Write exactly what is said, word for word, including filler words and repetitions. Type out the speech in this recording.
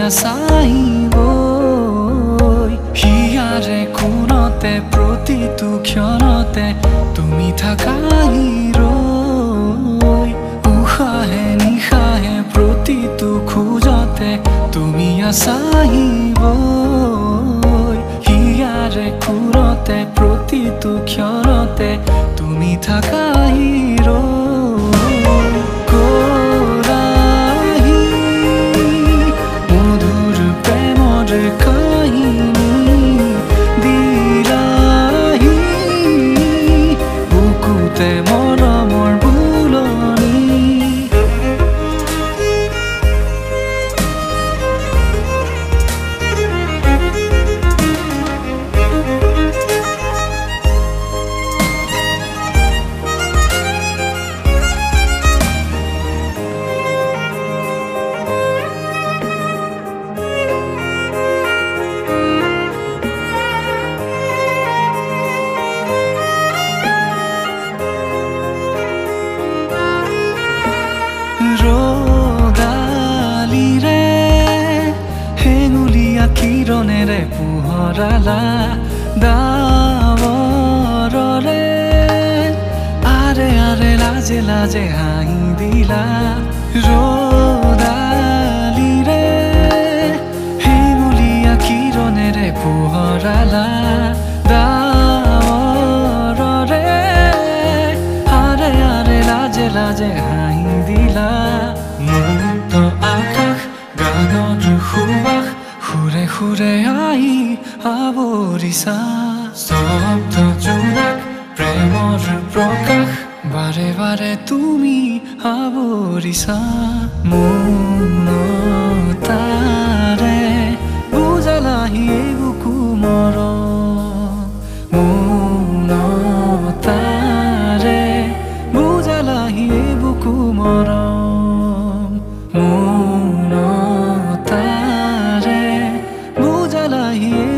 আছাইব হিয়াৰে কোনতে প্ৰতিটো ক্ষণতে তুমি থাকাই ৰৈ উশাহে নিশাহে প্ৰতিটো খোজতে তুমি আছাইব হিয়াৰে কোনতে প্ৰতিটো ক্ষণতে তুমি থাকাই ৰৈ কৰাহি মধুৰ প্ৰেমৰ কাহিনী দিলাহি বুকুতে মৰমৰ বুলনি কিৰণেৰে পোহৰালা ডাৱৰৰে আৰে আৰে লাজে লাজে হাঁহি দিলা ৰ'দালিৰে হেঙুলীয়া কিৰণেৰে পোহৰালা ডাৱৰৰে আৰে আৰে লাজে লাজে হাঁহি দিলা মুক্ত আকাশ গানৰ সুবাস সুৰে সুৰে আই আৱৰিছা শব্দ জোনাক প্ৰেমৰ প্ৰকাশ বাৰে বাৰে তুমি আৱৰিছা মৌনতাৰে বুজালাহি বুকু মৰম মৌনতাৰে বুজালাহি বুকু মৰম মৌনতাৰে বুজালাহি